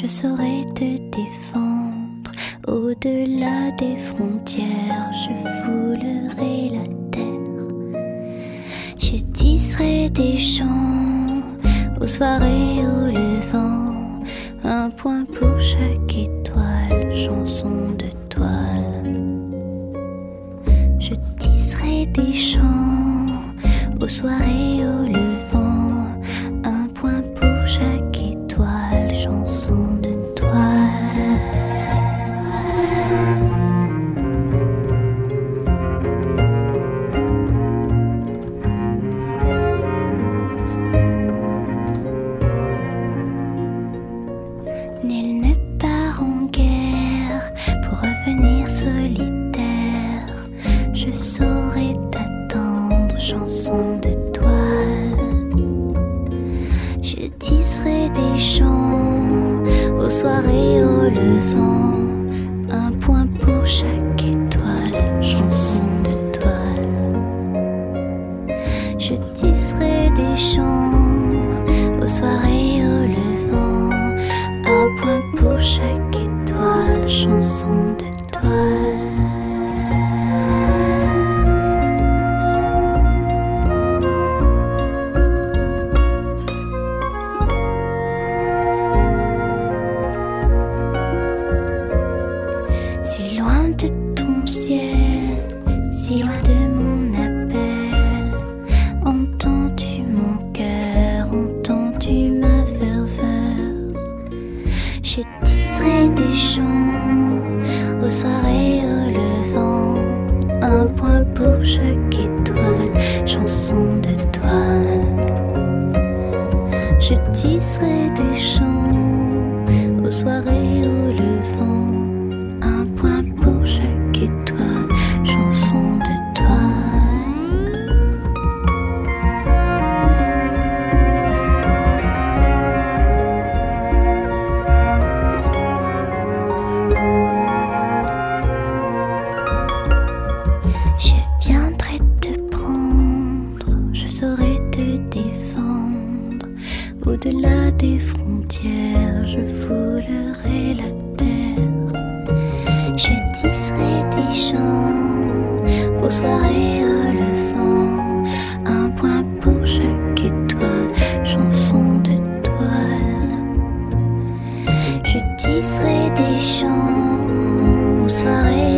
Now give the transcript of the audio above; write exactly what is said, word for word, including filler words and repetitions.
je saurais te défendre. Au-delà des frontières, je foulerai la terre. Je tisserai des chants aux soirées, au levant, un point pour chaque étoile, chanson de toile. Je tisserai des chants aux soirées, au levant, un point pour chaque étoile, chanson de toile. Nul ne part en guerre pour revenir solitaire. Je saurais t'attendre, chanson de toile. Je tisserai des chants aux soirées, au levant, un point pour chaque étoile, chanson de toile. Je tisserai des chants aux soirées, au levant, un point pour chaque étoile, chanson de toile. Si loin de ton ciel, si loin de mon appel, entends-tu mon cœur, entends-tu ma ferveur? Je tisserai des chants aux soirées, au levant, un point pour chaque étoile, chanson de toile. Je tisserai des chants aux soirées, au levant, un point pour chaque étoile, chanson de toile. Je viendrai te prendre, je saurai te défendre. Au-delà des frontières, je foulerai la terre. Je tisserai des chants aux soirées, au levant, un point pour chaque étoile, chanson de toile. Je tisserai des chants aux soirées,